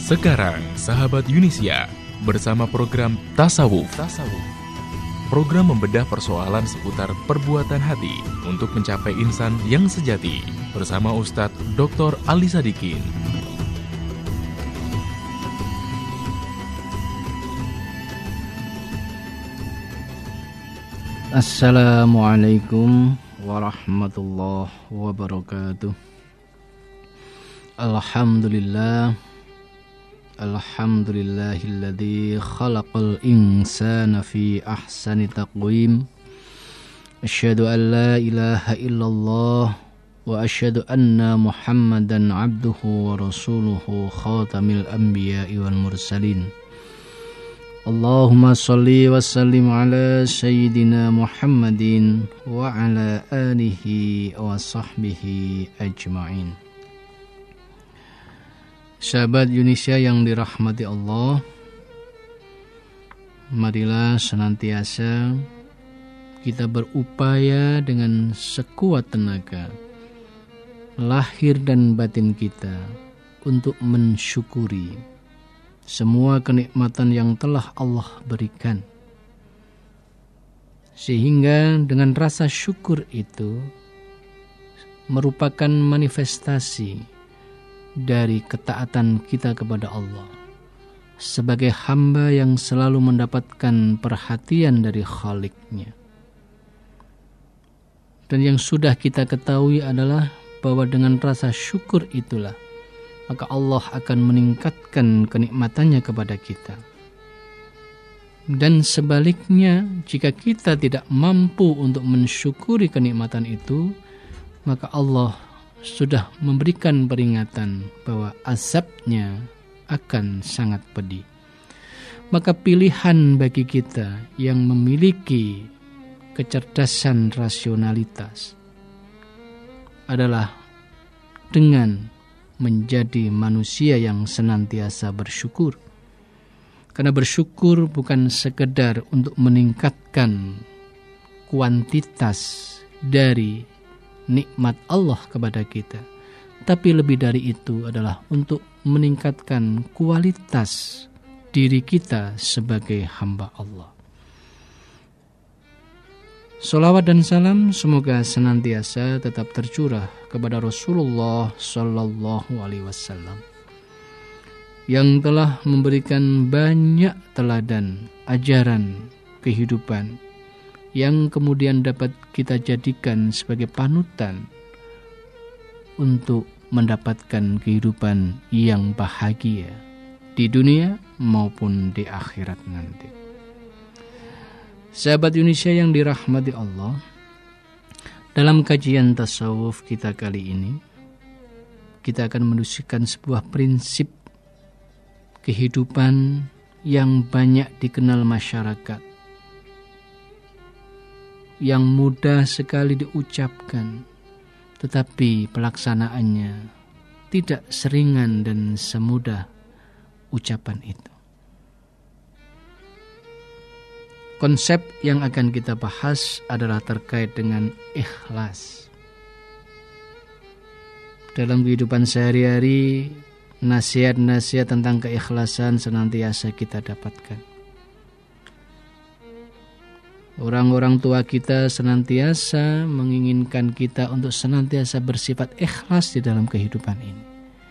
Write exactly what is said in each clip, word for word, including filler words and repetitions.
Sekarang, sahabat Yunisia, bersama program Tasawuf. Tasawuf. Program membedah persoalan seputar perbuatan hati untuk mencapai insan yang sejati. Bersama Ustadz Doktor Ali Sadikin. Assalamualaikum warahmatullahi wabarakatuh. Alhamdulillah. Alhamdulillahilladzi khalaqal insana fi ahsani taqwim. Asyhadu an la ilaha illallah wa asyhadu anna Muhammadan abduhu wa rasuluhu khatamil anbiya'i wal mursalin. Allahumma salli wa sallim ala sayyidina Muhammadin wa ala alihi wa sahbihi ajma'in. Sahabat Yunisia yang dirahmati Allah, marilah senantiasa kita berupaya dengan sekuat tenaga, lahir dan batin kita, untuk mensyukuri semua kenikmatan yang telah Allah berikan. Sehingga dengan rasa syukur itu merupakan manifestasi dari ketaatan kita kepada Allah sebagai hamba yang selalu mendapatkan perhatian dari Khalik-Nya. Dan yang sudah kita ketahui adalah bahwa dengan rasa syukur itulah maka Allah akan meningkatkan kenikmatannya kepada kita. Dan sebaliknya, jika kita tidak mampu untuk mensyukuri kenikmatan itu, maka Allah sudah memberikan peringatan bahwa azabnya akan sangat pedih. Maka pilihan bagi kita yang memiliki kecerdasan rasionalitas adalah dengan menjadi manusia yang senantiasa bersyukur. Karena bersyukur bukan sekedar untuk meningkatkan kuantitas dari nikmat Allah kepada kita, tapi lebih dari itu adalah untuk meningkatkan kualitas diri kita sebagai hamba Allah. Salawat dan salam semoga senantiasa tetap tercurah kepada Rasulullah Sallallahu Alaihi Wasallam yang telah memberikan banyak teladan, ajaran, kehidupan yang kemudian dapat kita jadikan sebagai panutan untuk mendapatkan kehidupan yang bahagia di dunia maupun di akhirat nanti. Sahabat Yunisia yang dirahmati Allah, dalam kajian tasawuf kita kali ini, kita akan menunjukkan sebuah prinsip kehidupan yang banyak dikenal masyarakat, yang mudah sekali diucapkan, tetapi pelaksanaannya tidak seringan dan semudah ucapan itu. Konsep yang akan kita bahas adalah terkait dengan ikhlas. Dalam kehidupan sehari-hari, nasihat-nasihat tentang keikhlasan senantiasa kita dapatkan. Orang-orang tua kita senantiasa menginginkan kita untuk senantiasa bersifat ikhlas di dalam kehidupan ini.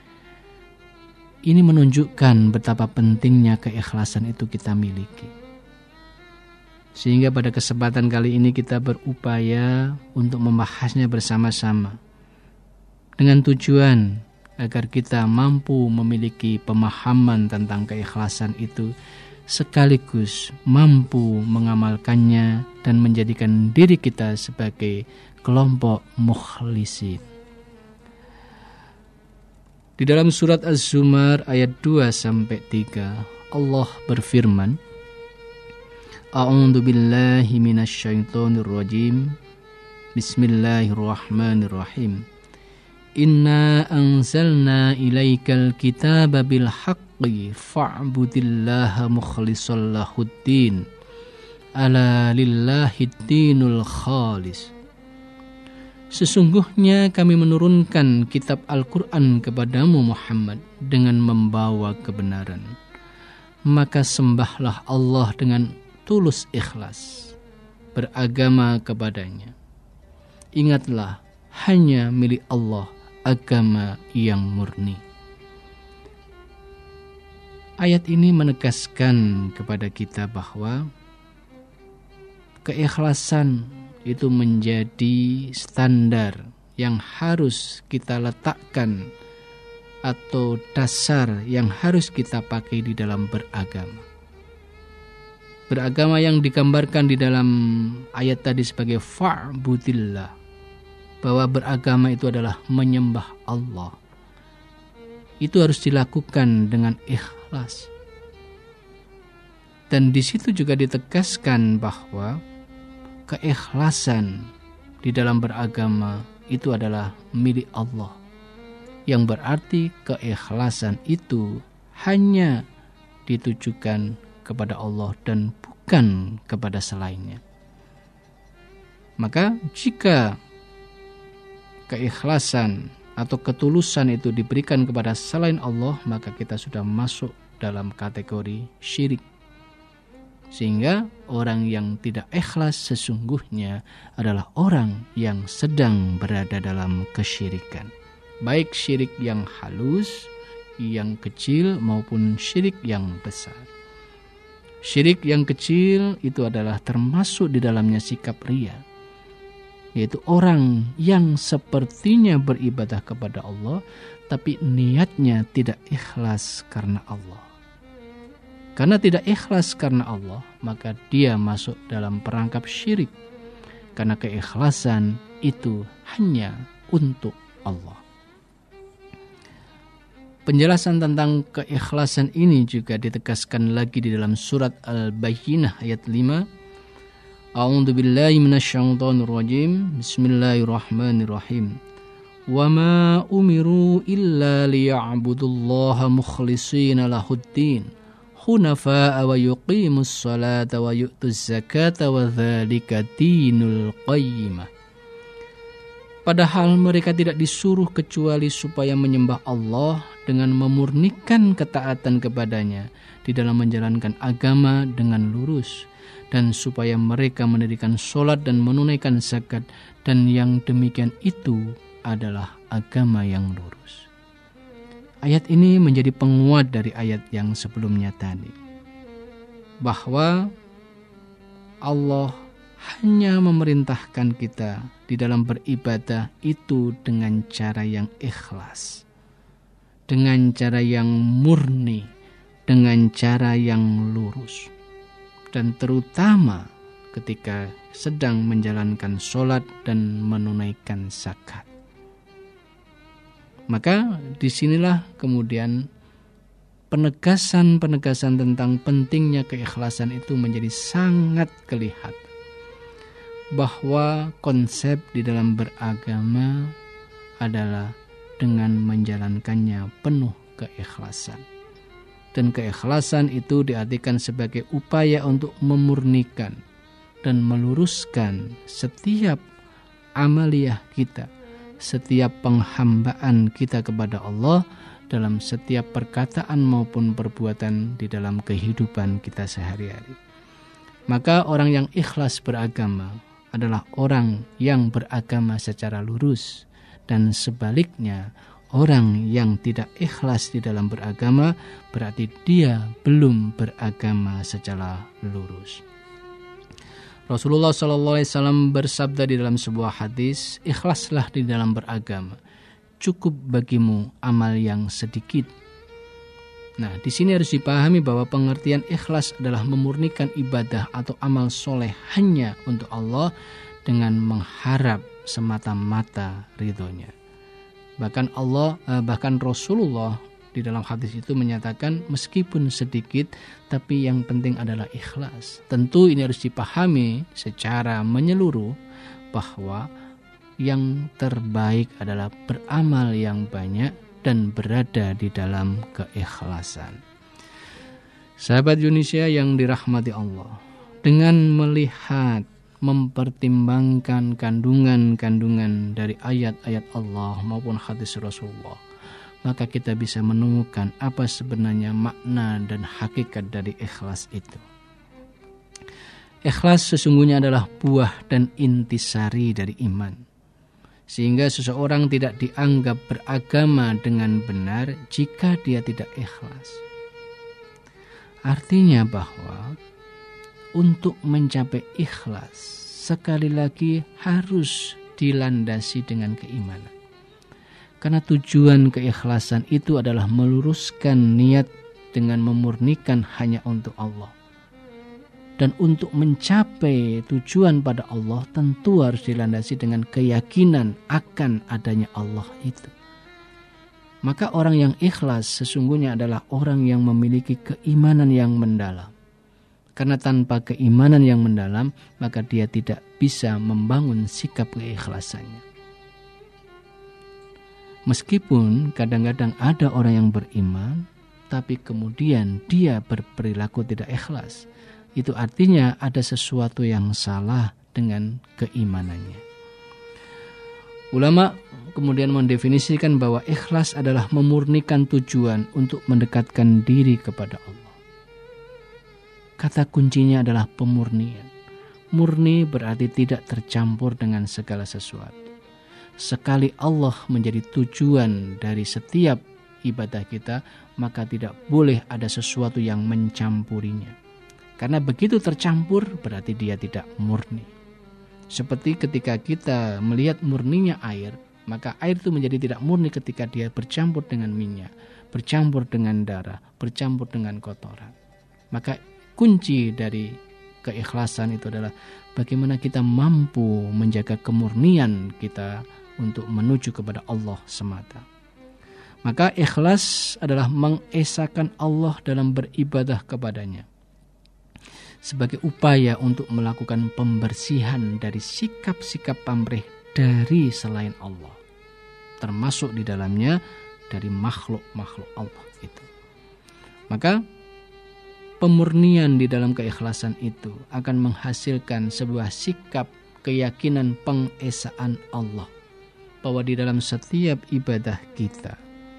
Ini menunjukkan betapa pentingnya keikhlasan itu kita miliki. Sehingga pada kesempatan kali ini kita berupaya untuk membahasnya bersama-sama, dengan tujuan agar kita mampu memiliki pemahaman tentang keikhlasan itu, sekaligus mampu mengamalkannya dan menjadikan diri kita sebagai kelompok mukhlisin. Di dalam surat Az-Zumar ayat dua sampai tiga, Allah berfirman, A'udzu billahi minasyaitonir rajim. Bismillahirrahmanirrahim. Inna anzalna ilaikal kitaba bil haqqi fa'budillaha mukhlishan lahuddin ala lillahiddinul khalis. Sesungguhnya kami menurunkan kitab Al-Quran kepadamu Muhammad dengan membawa kebenaran. Maka sembahlah Allah dengan tulus ikhlas, beragama kepadanya. Ingatlah, hanya milik Allah agama yang murni. Ayat ini menegaskan kepada kita bahwa keikhlasan itu menjadi standar yang harus kita letakkan atau dasar yang harus kita pakai di dalam beragama. Beragama yang digambarkan di dalam ayat tadi sebagai fa'budillah, bahwa beragama itu adalah menyembah Allah. Itu harus dilakukan dengan ikhlas. Dan di situ juga ditegaskan bahwa keikhlasan di dalam beragama itu adalah milik Allah. Yang berarti keikhlasan itu hanya ditujukan kepada Allah dan bukan kepada selainnya. Maka jika keikhlasan atau ketulusan itu diberikan kepada selain Allah, maka kita sudah masuk dalam kategori syirik. Sehingga orang yang tidak ikhlas sesungguhnya adalah orang yang sedang berada dalam kesyirikan. Baik syirik yang halus, yang kecil maupun syirik yang besar. Syirik yang kecil itu adalah termasuk di dalamnya sikap riya, yaitu orang yang sepertinya beribadah kepada Allah tapi niatnya tidak ikhlas karena Allah. Karena tidak ikhlas karena Allah, maka dia masuk dalam perangkap syirik. Karena keikhlasan itu hanya untuk Allah. Penjelasan tentang keikhlasan ini juga ditegaskan lagi di dalam surat Al-Bayyinah ayat lima. A'udzu billahi minasyaitonir rajim. Bismillahirrahmanirrahim. Wa ma umiru illa liya'budullaha mukhlishina lahuddin. Hunafa'a wa yuqimus salata wa yu'tuz zakata wa dzalika dinul qayyimah. Padahal mereka tidak disuruh kecuali supaya menyembah Allah dengan memurnikan ketaatan kepadanya di dalam menjalankan agama dengan lurus, dan supaya mereka mendirikan sholat dan menunaikan zakat, dan yang demikian itu adalah agama yang lurus. Ayat ini menjadi penguat dari ayat yang sebelumnya tadi, bahwa Allah hanya memerintahkan kita di dalam beribadah itu dengan cara yang ikhlas, dengan cara yang murni, dengan cara yang lurus, dan terutama ketika sedang menjalankan sholat dan menunaikan zakat. Maka disinilah kemudian penegasan-penegasan tentang pentingnya keikhlasan itu menjadi sangat kelihatan. Bahwa konsep di dalam beragama adalah dengan menjalankannya penuh keikhlasan. Dan keikhlasan itu diartikan sebagai upaya untuk memurnikan dan meluruskan setiap amaliyah kita, setiap penghambaan kita kepada Allah dalam setiap perkataan maupun perbuatan di dalam kehidupan kita sehari-hari. Maka orang yang ikhlas beragama adalah orang yang beragama secara lurus, dan sebaliknya orang yang tidak ikhlas di dalam beragama berarti dia belum beragama secara lurus. Rasulullah shallallahu alaihi wasallam bersabda di dalam sebuah hadis, ikhlaslah di dalam beragama, cukup bagimu amal yang sedikit. Nah, di sini harus dipahami bahwa pengertian ikhlas adalah memurnikan ibadah atau amal soleh hanya untuk Allah dengan mengharap semata-mata ridhonya. Bahkan Allah, bahkan Rasulullah di dalam hadis itu menyatakan meskipun sedikit tapi yang penting adalah ikhlas. Tentu ini harus dipahami secara menyeluruh bahwa yang terbaik adalah beramal yang banyak dan berada di dalam keikhlasan. Sahabat Indonesia yang dirahmati Allah, dengan melihat mempertimbangkan kandungan-kandungan dari ayat-ayat Allah maupun hadis Rasulullah, maka kita bisa menemukan apa sebenarnya makna dan hakikat dari ikhlas itu. Ikhlas sesungguhnya adalah buah dan intisari dari iman, sehingga seseorang tidak dianggap beragama dengan benar jika dia tidak ikhlas. Artinya bahwa untuk mencapai ikhlas sekali lagi harus dilandasi dengan keimanan. Karena tujuan keikhlasan itu adalah meluruskan niat dengan memurnikan hanya untuk Allah. Dan untuk mencapai tujuan pada Allah tentu harus dilandasi dengan keyakinan akan adanya Allah itu. Maka orang yang ikhlas sesungguhnya adalah orang yang memiliki keimanan yang mendalam. Karena tanpa keimanan yang mendalam, maka dia tidak bisa membangun sikap keikhlasannya. Meskipun kadang-kadang ada orang yang beriman, tapi kemudian dia berperilaku tidak ikhlas, itu artinya ada sesuatu yang salah dengan keimanannya. Ulama kemudian mendefinisikan bahwa ikhlas adalah memurnikan tujuan untuk mendekatkan diri kepada Allah. Kata kuncinya adalah pemurnian. Murni berarti tidak tercampur dengan segala sesuatu. Sekali Allah menjadi tujuan dari setiap ibadah kita, maka tidak boleh ada sesuatu yang mencampurinya. Karena begitu tercampur berarti dia tidak murni. Seperti ketika kita melihat murninya air, maka air itu menjadi tidak murni ketika dia bercampur dengan minyak, bercampur dengan darah, bercampur dengan kotoran. Maka kunci dari keikhlasan itu adalah bagaimana kita mampu menjaga kemurnian kita untuk menuju kepada Allah semata. Maka ikhlas adalah mengesahkan Allah dalam beribadah kepadanya sebagai upaya untuk melakukan pembersihan dari sikap-sikap pamrih dari selain Allah, termasuk di dalamnya dari makhluk-makhluk Allah itu. Maka pemurnian di dalam keikhlasan itu akan menghasilkan sebuah sikap keyakinan pengesaan Allah, bahwa di dalam setiap ibadah kita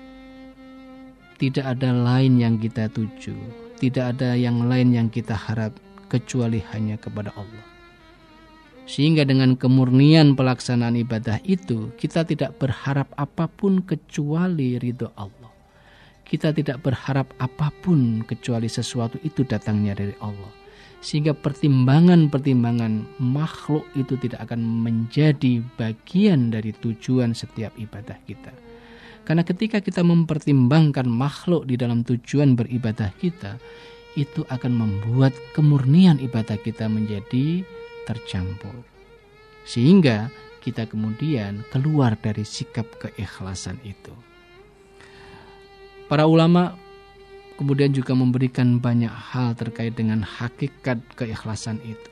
tidak ada lain yang kita tuju, tidak ada yang lain yang kita harap kecuali hanya kepada Allah. Sehingga dengan kemurnian pelaksanaan ibadah itu, kita tidak berharap apapun kecuali ridho Allah. Kita tidak berharap apapun kecuali sesuatu itu datangnya dari Allah. Sehingga pertimbangan-pertimbangan makhluk itu tidak akan menjadi bagian dari tujuan setiap ibadah kita. Karena ketika kita mempertimbangkan makhluk di dalam tujuan beribadah kita, itu akan membuat kemurnian ibadah kita menjadi tercampur. Sehingga kita kemudian keluar dari sikap keikhlasan itu. Para ulama kemudian juga memberikan banyak hal terkait dengan hakikat keikhlasan itu.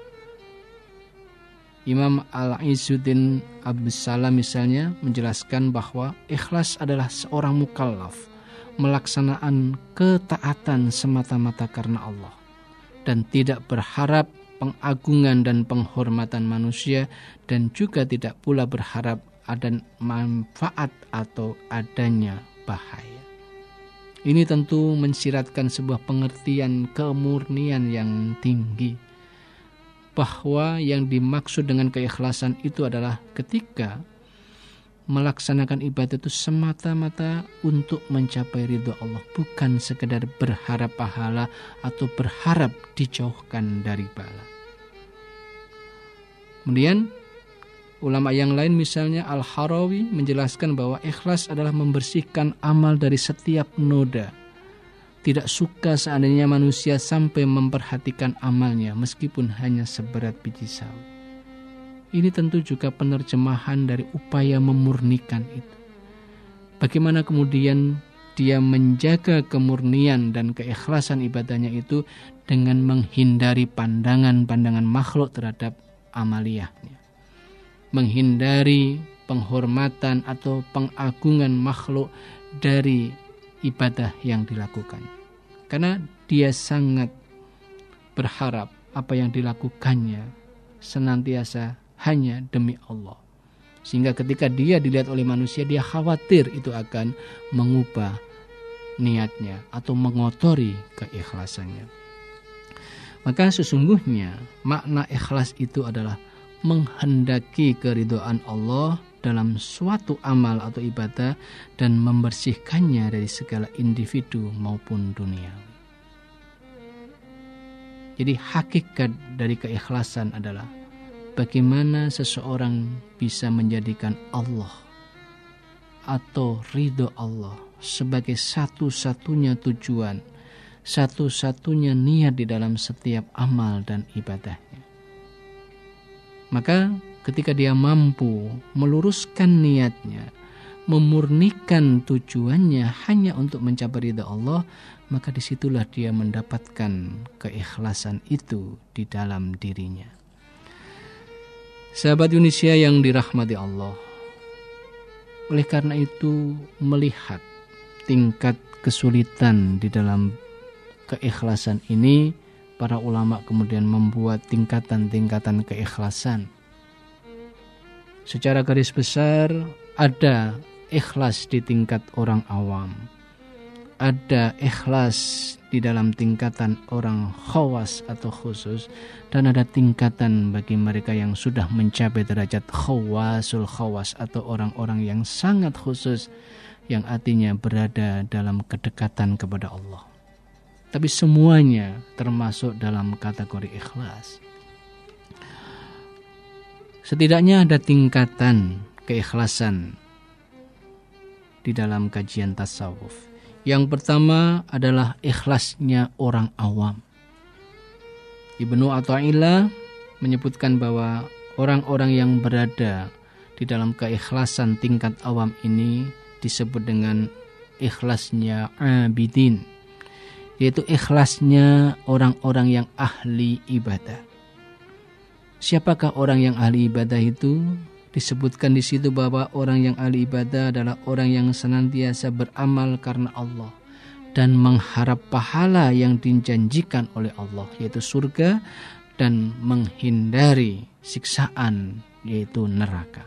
Imam Al-Izzuddin Abdus Salam misalnya menjelaskan bahwa ikhlas adalah seorang mukallaf melaksanakan ketaatan semata-mata karena Allah dan tidak berharap pengagungan dan penghormatan manusia, dan juga tidak pula berharap ada manfaat atau adanya bahaya. Ini tentu mensiratkan sebuah pengertian kemurnian yang tinggi, bahwa yang dimaksud dengan keikhlasan itu adalah ketika melaksanakan ibadah itu semata-mata untuk mencapai ridho Allah, bukan sekedar berharap pahala atau berharap dijauhkan dari bala. Kemudian ulama yang lain misalnya Al-Harawi menjelaskan bahwa ikhlas adalah membersihkan amal dari setiap noda. Tidak suka seandainya manusia sampai memperhatikan amalnya meskipun hanya seberat biji sawi. Ini tentu juga penerjemahan dari upaya memurnikan itu. Bagaimana kemudian dia menjaga kemurnian dan keikhlasan ibadahnya itu dengan menghindari pandangan-pandangan makhluk terhadap amaliyahnya. Menghindari penghormatan atau pengagungan makhluk dari ibadah yang dilakukan. Karena dia sangat berharap apa yang dilakukannya senantiasa hanya demi Allah. Sehingga ketika dia dilihat oleh manusia, dia khawatir itu akan mengubah niatnya atau mengotori keikhlasannya. Maka sesungguhnya makna ikhlas itu adalah menghendaki keridhaan Allah dalam suatu amal atau ibadah dan membersihkannya dari segala individu maupun dunia. Jadi hakikat dari keikhlasan adalah bagaimana seseorang bisa menjadikan Allah atau ridho Allah sebagai satu-satunya tujuan, satu-satunya niat di dalam setiap amal dan ibadahnya. Maka ketika dia mampu meluruskan niatnya, memurnikan tujuannya hanya untuk mencapai ridha Allah, maka disitulah dia mendapatkan keikhlasan itu di dalam dirinya. Sahabat Yunisia yang dirahmati Allah, oleh karena itu melihat tingkat kesulitan di dalam keikhlasan ini, para ulama kemudian membuat tingkatan-tingkatan keikhlasan. Secara garis besar ada ikhlas di tingkat orang awam, ada ikhlas di dalam tingkatan orang khawas atau khusus, dan ada tingkatan bagi mereka yang sudah mencapai derajat khawasul khawas atau orang-orang yang sangat khusus, yang artinya berada dalam kedekatan kepada Allah. Tapi semuanya termasuk dalam kategori ikhlas. Setidaknya ada tingkatan keikhlasan di dalam kajian tasawuf. Yang pertama adalah ikhlasnya orang awam. Ibnu Athaillah menyebutkan bahwa orang-orang yang berada di dalam keikhlasan tingkat awam ini disebut dengan ikhlasnya abidin, yaitu ikhlasnya orang-orang yang ahli ibadah. Siapakah orang yang ahli ibadah itu? Disebutkan di situ bahwa orang yang ahli ibadah adalah orang yang senantiasa beramal karena Allah dan mengharap pahala yang dijanjikan oleh Allah, yaitu surga, dan menghindari siksaan, yaitu neraka.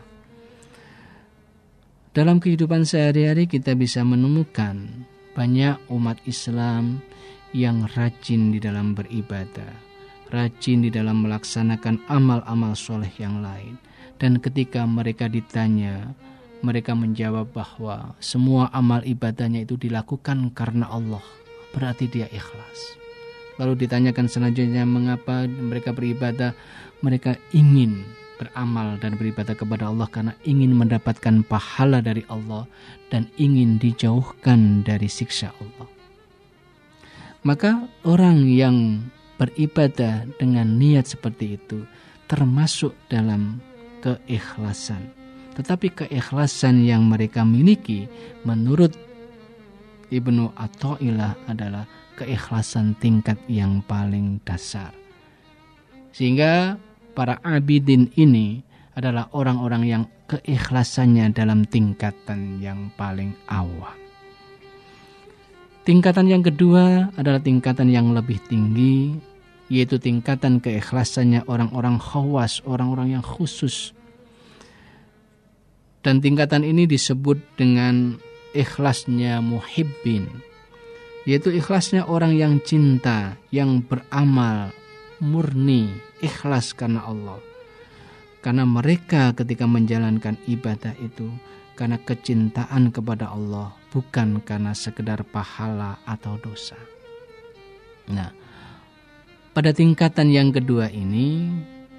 Dalam kehidupan sehari-hari kita bisa menemukan banyak umat Islam yang rajin di dalam beribadah, rajin di dalam melaksanakan amal-amal soleh yang lain. Dan ketika mereka ditanya, mereka menjawab bahwa semua amal ibadahnya itu dilakukan karena Allah, berarti dia ikhlas. Lalu ditanyakan selanjutnya mengapa mereka beribadah, mereka ingin beramal dan beribadah kepada Allah karena ingin mendapatkan pahala dari Allah dan ingin dijauhkan dari siksa Allah. Maka orang yang beribadah dengan niat seperti itu termasuk dalam keikhlasan. Tetapi keikhlasan yang mereka miliki menurut Ibnu Athaillah adalah keikhlasan tingkat yang paling dasar. Sehingga para abidin ini adalah orang-orang yang keikhlasannya dalam tingkatan yang paling awam. Tingkatan yang kedua adalah tingkatan yang lebih tinggi, yaitu tingkatan keikhlasannya orang-orang khawas, orang-orang yang khusus. Dan tingkatan ini disebut dengan ikhlasnya muhibbin, yaitu ikhlasnya orang yang cinta, yang beramal murni, ikhlas karena Allah. Karena mereka ketika menjalankan ibadah itu karena kecintaan kepada Allah, bukan karena sekedar pahala atau dosa. Nah, pada tingkatan yang kedua ini,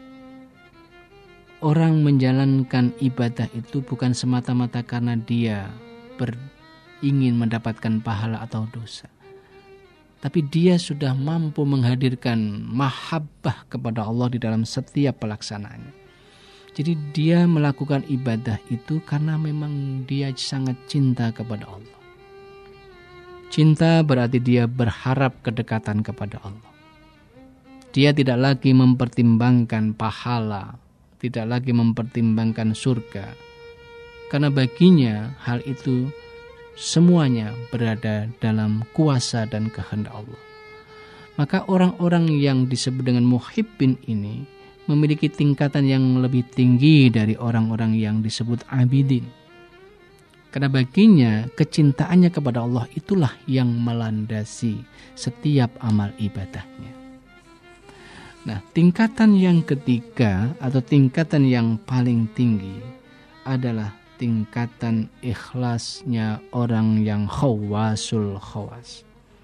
orang menjalankan ibadah itu bukan semata-mata karena dia ber, ingin mendapatkan pahala atau dosa. Tapi dia sudah mampu menghadirkan mahabbah kepada Allah di dalam setiap pelaksanaannya. Jadi dia melakukan ibadah itu karena memang dia sangat cinta kepada Allah. Cinta berarti dia berharap kedekatan kepada Allah. Dia tidak lagi mempertimbangkan pahala, tidak lagi mempertimbangkan surga. Karena baginya hal itu semuanya berada dalam kuasa dan kehendak Allah. Maka orang-orang yang disebut dengan muhibbin ini, memiliki tingkatan yang lebih tinggi dari orang-orang yang disebut abidin. Karena baginya kecintaannya kepada Allah itulah yang melandasi setiap amal ibadahnya. Nah, tingkatan yang ketiga atau tingkatan yang paling tinggi adalah tingkatan ikhlasnya orang yang khawasul khawas.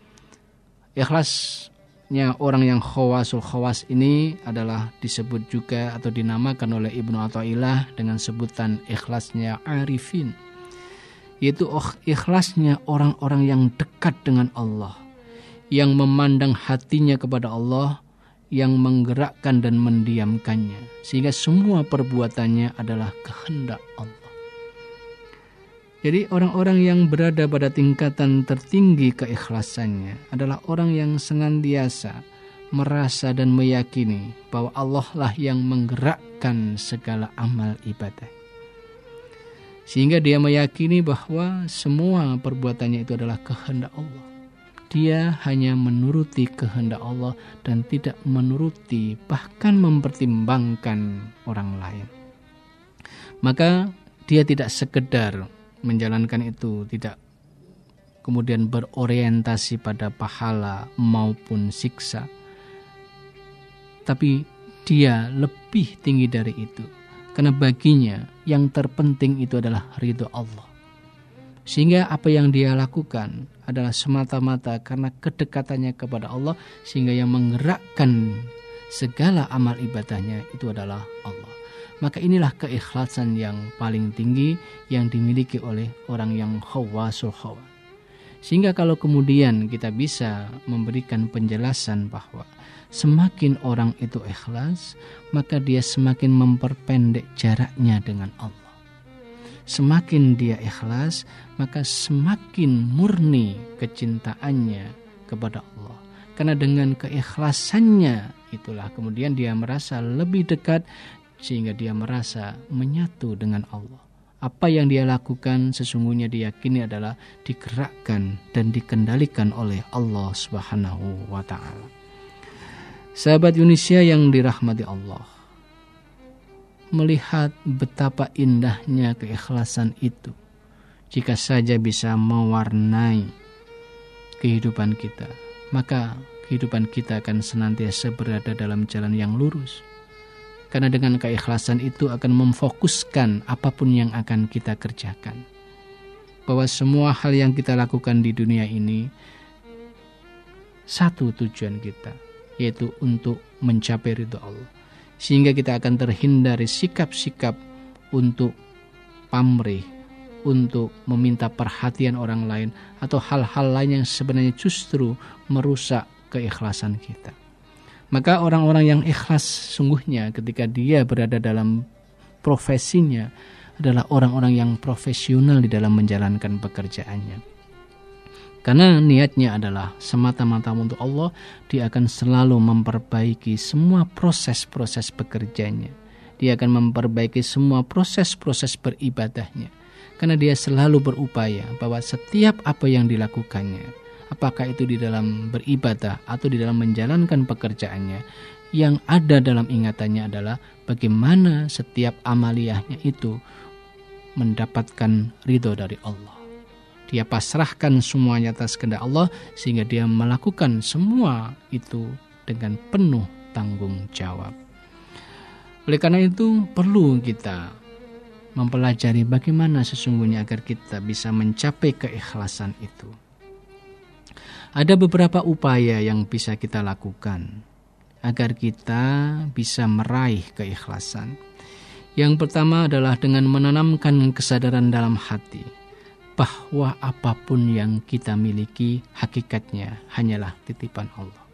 Ikhlasnya orang yang khawasul khawas ini adalah disebut juga atau dinamakan oleh Ibnu Athaillah dengan sebutan ikhlasnya arifin, yaitu ikhlasnya orang-orang yang dekat dengan Allah, yang memandang hatinya kepada Allah, yang menggerakkan dan mendiamkannya, sehingga semua perbuatannya adalah kehendak Allah. Jadi orang-orang yang berada pada tingkatan tertinggi keikhlasannya adalah orang yang senantiasa merasa dan meyakini bahwa Allah lah yang menggerakkan segala amal ibadah. Sehingga dia meyakini bahwa semua perbuatannya itu adalah kehendak Allah. Dia hanya menuruti kehendak Allah dan tidak menuruti, bahkan mempertimbangkan orang lain. Maka dia tidak sekedar menjalankan itu, tidak kemudian berorientasi pada pahala maupun siksa, tapi dia lebih tinggi dari itu. Karena baginya yang terpenting itu adalah ridho Allah. Sehingga apa yang dia lakukan adalah semata-mata karena kedekatannya kepada Allah, sehingga yang menggerakkan segala amal ibadahnya itu adalah Allah. Maka inilah keikhlasan yang paling tinggi yang dimiliki oleh orang yang khawasul khawas. Sehingga kalau kemudian kita bisa memberikan penjelasan bahwa semakin orang itu ikhlas, maka dia semakin memperpendek jaraknya dengan Allah. Semakin dia ikhlas, maka semakin murni kecintaannya kepada Allah. Karena dengan keikhlasannya itulah kemudian dia merasa lebih dekat, sehingga dia merasa menyatu dengan Allah. Apa yang dia lakukan sesungguhnya diyakini adalah digerakkan dan dikendalikan oleh Allah Subhanahu wa taala. Sahabat Yunisia yang dirahmati Allah, melihat betapa indahnya keikhlasan itu, jika saja bisa mewarnai kehidupan kita, maka kehidupan kita akan senantiasa berada dalam jalan yang lurus. Karena dengan keikhlasan itu akan memfokuskan apapun yang akan kita kerjakan. Bahwa semua hal yang kita lakukan di dunia ini, satu tujuan kita, yaitu untuk mencapai ridho Allah. Sehingga kita akan terhindar dari sikap-sikap untuk pamrih, untuk meminta perhatian orang lain, atau hal-hal lain yang sebenarnya justru merusak keikhlasan kita. Maka orang-orang yang ikhlas sungguhnya ketika dia berada dalam profesinya adalah orang-orang yang profesional di dalam menjalankan pekerjaannya. Karena niatnya adalah semata-mata untuk Allah, dia akan selalu memperbaiki semua proses-proses pekerjaannya. Dia akan memperbaiki semua proses-proses beribadahnya. Karena dia selalu berupaya bahwa setiap apa yang dilakukannya, apakah itu di dalam beribadah atau di dalam menjalankan pekerjaannya, yang ada dalam ingatannya adalah bagaimana setiap amaliyahnya itu mendapatkan ridho dari Allah. Dia pasrahkan semuanya atas kehendak Allah, sehingga dia melakukan semua itu dengan penuh tanggung jawab. Oleh karena itu perlu kita mempelajari bagaimana sesungguhnya agar kita bisa mencapai keikhlasan itu. Ada beberapa upaya yang bisa kita lakukan agar kita bisa meraih keikhlasan. Yang pertama adalah dengan menanamkan kesadaran dalam hati bahwa apapun yang kita miliki hakikatnya hanyalah titipan Allah.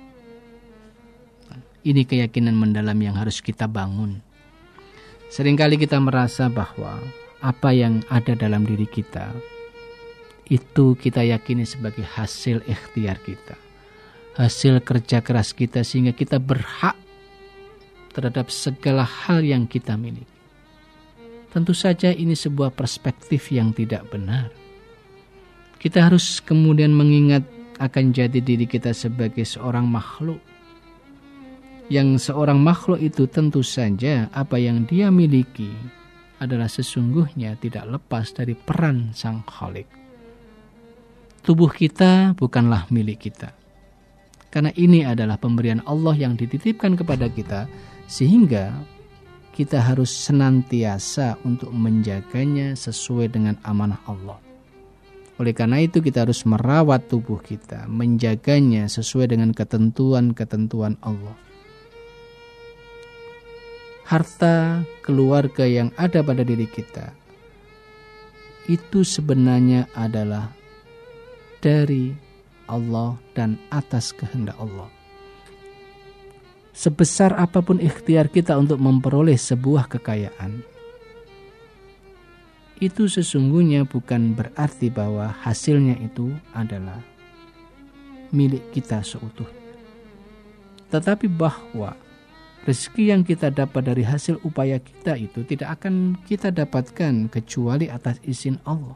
Ini keyakinan mendalam yang harus kita bangun. Seringkali kita merasa bahwa apa yang ada dalam diri kita itu kita yakini sebagai hasil ikhtiar kita, hasil kerja keras kita, sehingga kita berhak terhadap segala hal yang kita miliki. Tentu saja ini sebuah perspektif yang tidak benar. Kita harus kemudian mengingat akan jati diri kita sebagai seorang makhluk yang seorang makhluk itu tentu saja apa yang dia miliki adalah sesungguhnya tidak lepas dari peran Sang Khalik. Tubuh kita bukanlah milik kita, karena ini adalah pemberian Allah yang dititipkan kepada kita, sehingga kita harus senantiasa untuk menjaganya sesuai dengan amanah Allah. Oleh karena itu kita harus merawat tubuh kita, menjaganya sesuai dengan ketentuan-ketentuan Allah. Harta keluarga yang ada pada diri kita itu sebenarnya adalah dari Allah dan atas kehendak Allah. Sebesar apapun ikhtiar kita untuk memperoleh sebuah kekayaan, itu sesungguhnya bukan berarti bahwa hasilnya itu adalah milik kita seutuhnya. Tetapi bahwa rezeki yang kita dapat dari hasil upaya kita itu tidak akan kita dapatkan kecuali atas izin Allah.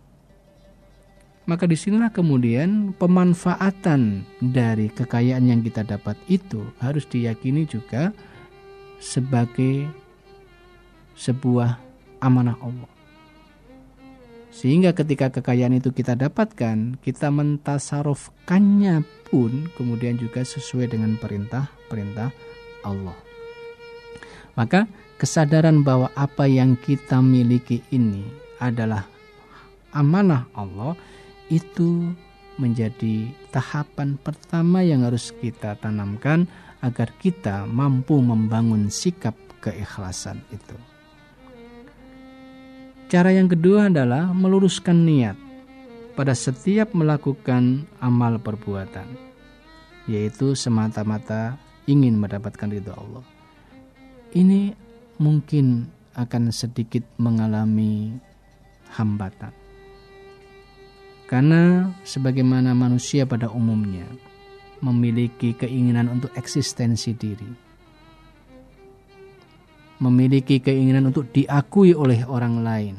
Maka disinilah kemudian pemanfaatan dari kekayaan yang kita dapat itu harus diyakini juga sebagai sebuah amanah Allah. Sehingga ketika kekayaan itu kita dapatkan, kita mentasarufkannya pun kemudian juga sesuai dengan perintah-perintah Allah. Maka kesadaran bahwa apa yang kita miliki ini adalah amanah Allah, itu menjadi tahapan pertama yang harus kita tanamkan agar kita mampu membangun sikap keikhlasan itu. Cara yang kedua adalah meluruskan niat pada setiap melakukan amal perbuatan, yaitu semata-mata ingin mendapatkan ridha Allah. Ini mungkin akan sedikit mengalami hambatan, karena sebagaimana manusia pada umumnya memiliki keinginan untuk eksistensi diri, memiliki keinginan untuk diakui oleh orang lain,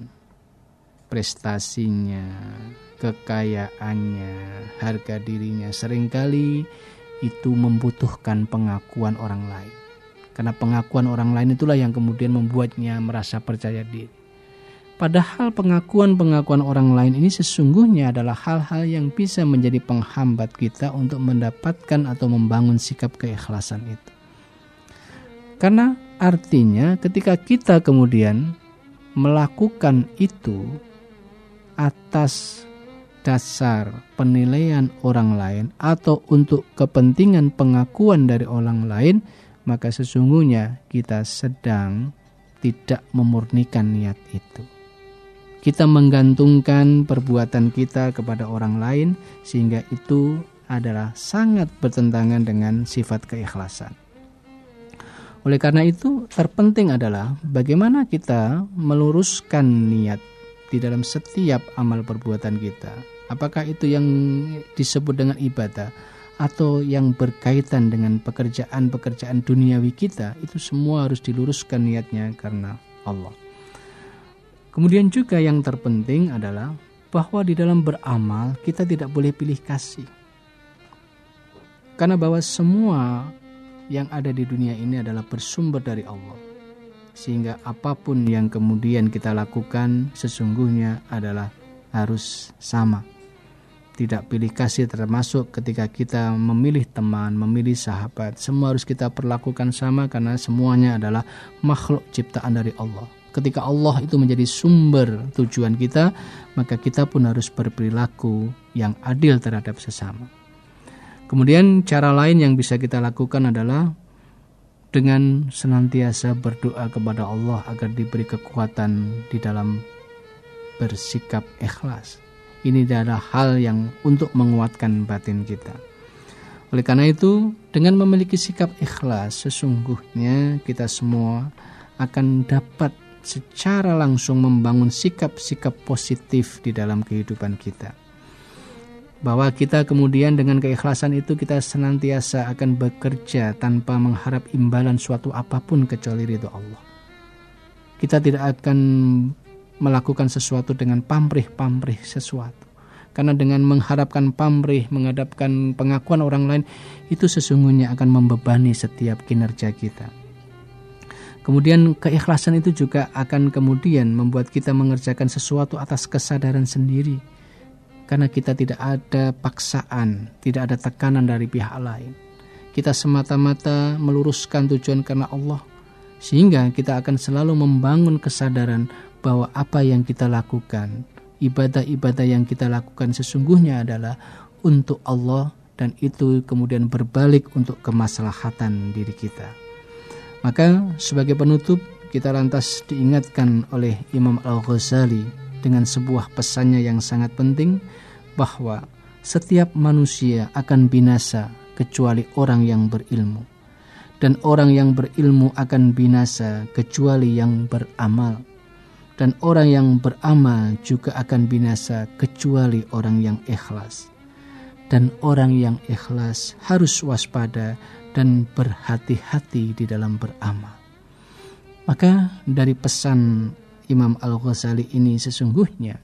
prestasinya, kekayaannya, harga dirinya seringkali itu membutuhkan pengakuan orang lain. Karena pengakuan orang lain itulah yang kemudian membuatnya merasa percaya diri. Padahal pengakuan-pengakuan orang lain ini sesungguhnya adalah hal-hal yang bisa menjadi penghambat kita untuk mendapatkan atau membangun sikap keikhlasan itu. Karena artinya ketika kita kemudian melakukan itu atas dasar penilaian orang lain atau untuk kepentingan pengakuan dari orang lain, maka sesungguhnya kita sedang tidak memurnikan niat itu. Kita menggantungkan perbuatan kita kepada orang lain, sehingga itu adalah sangat bertentangan dengan sifat keikhlasan. Oleh karena itu, terpenting adalah bagaimana kita meluruskan niat di dalam setiap amal perbuatan kita. Apakah itu yang disebut dengan ibadah atau yang berkaitan dengan pekerjaan-pekerjaan duniawi kita, itu semua harus diluruskan niatnya karena Allah. Kemudian juga yang terpenting adalah bahwa di dalam beramal kita tidak boleh pilih kasih. Karena bahwa semua yang ada di dunia ini adalah bersumber dari Allah. Sehingga apapun yang kemudian kita lakukan sesungguhnya adalah harus sama. Tidak pilih kasih, termasuk ketika kita memilih teman, memilih sahabat, semua harus kita perlakukan sama karena semuanya adalah makhluk ciptaan dari Allah. Ketika Allah itu menjadi sumber tujuan kita, maka kita pun harus berperilaku yang adil terhadap sesama. Kemudian cara lain yang bisa kita lakukan adalah dengan senantiasa berdoa kepada Allah agar diberi kekuatan di dalam bersikap ikhlas. Ini adalah hal yang untuk menguatkan batin kita. Oleh karena itu, dengan memiliki sikap ikhlas, sesungguhnya kita semua akan dapat secara langsung membangun sikap-sikap positif di dalam kehidupan kita. Bahwa kita kemudian dengan keikhlasan itu kita senantiasa akan bekerja tanpa mengharap imbalan suatu apapun kecuali ridho Allah. Kita tidak akan melakukan sesuatu dengan pamrih-pamrih sesuatu. Karena dengan mengharapkan pamrih, menghadapkan pengakuan orang lain, itu sesungguhnya akan membebani setiap kinerja kita. Kemudian keikhlasan itu juga akan kemudian membuat kita mengerjakan sesuatu atas kesadaran sendiri. Karena kita tidak ada paksaan, tidak ada tekanan dari pihak lain. Kita semata-mata meluruskan tujuan karena Allah. Sehingga kita akan selalu membangun kesadaran bahwa apa yang kita lakukan, ibadah-ibadah yang kita lakukan sesungguhnya adalah untuk Allah, dan itu kemudian berbalik untuk kemaslahatan diri kita. Maka sebagai penutup, kita lantas diingatkan oleh Imam Al-Ghazali dengan sebuah pesannya yang sangat penting, bahwa setiap manusia akan binasa kecuali orang yang berilmu. Dan orang yang berilmu akan binasa kecuali yang beramal. Dan orang yang beramal juga akan binasa kecuali orang yang ikhlas. Dan orang yang ikhlas harus waspada dan berhati-hati di dalam beramal. Maka dari pesan Imam Al-Ghazali ini sesungguhnya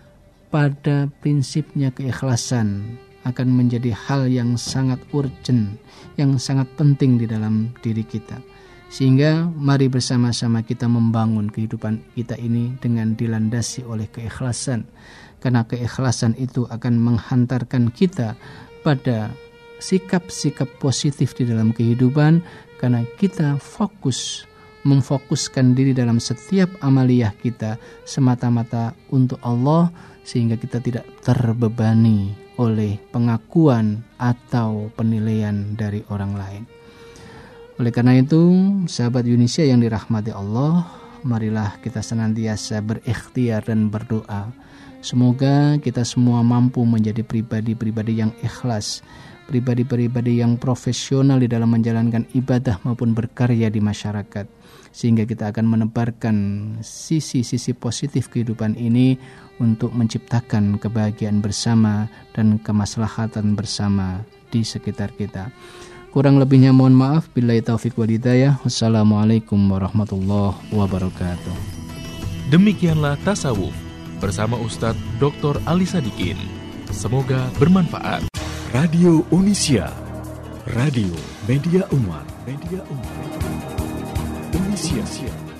pada prinsipnya keikhlasan akan menjadi hal yang sangat urgent, yang sangat penting di dalam diri kita. Sehingga mari bersama-sama kita membangun kehidupan kita ini dengan dilandasi oleh keikhlasan. Karena keikhlasan itu akan menghantarkan kita pada sikap-sikap positif di dalam kehidupan, karena kita fokus, memfokuskan diri dalam setiap amaliyah kita semata-mata untuk Allah, sehingga kita tidak terbebani oleh pengakuan atau penilaian dari orang lain. Oleh karena itu, sahabat Yunisia yang dirahmati Allah, marilah kita senantiasa berikhtiar dan berdoa. Semoga kita semua mampu menjadi pribadi-pribadi yang ikhlas, pribadi-pribadi yang profesional di dalam menjalankan ibadah maupun berkarya di masyarakat, sehingga kita akan menebarkan sisi-sisi positif kehidupan ini untuk menciptakan kebahagiaan bersama dan kemaslahatan bersama di sekitar kita. Kurang lebihnya mohon maaf. Billahi taufiq wal hidayah. Wassalamualaikum warahmatullahi wabarakatuh. Demikianlah Tasawuf bersama Ustadz Doktor Ali Sadikin. Semoga bermanfaat. Radio Unisya, radio media umat, media umat. Unisya.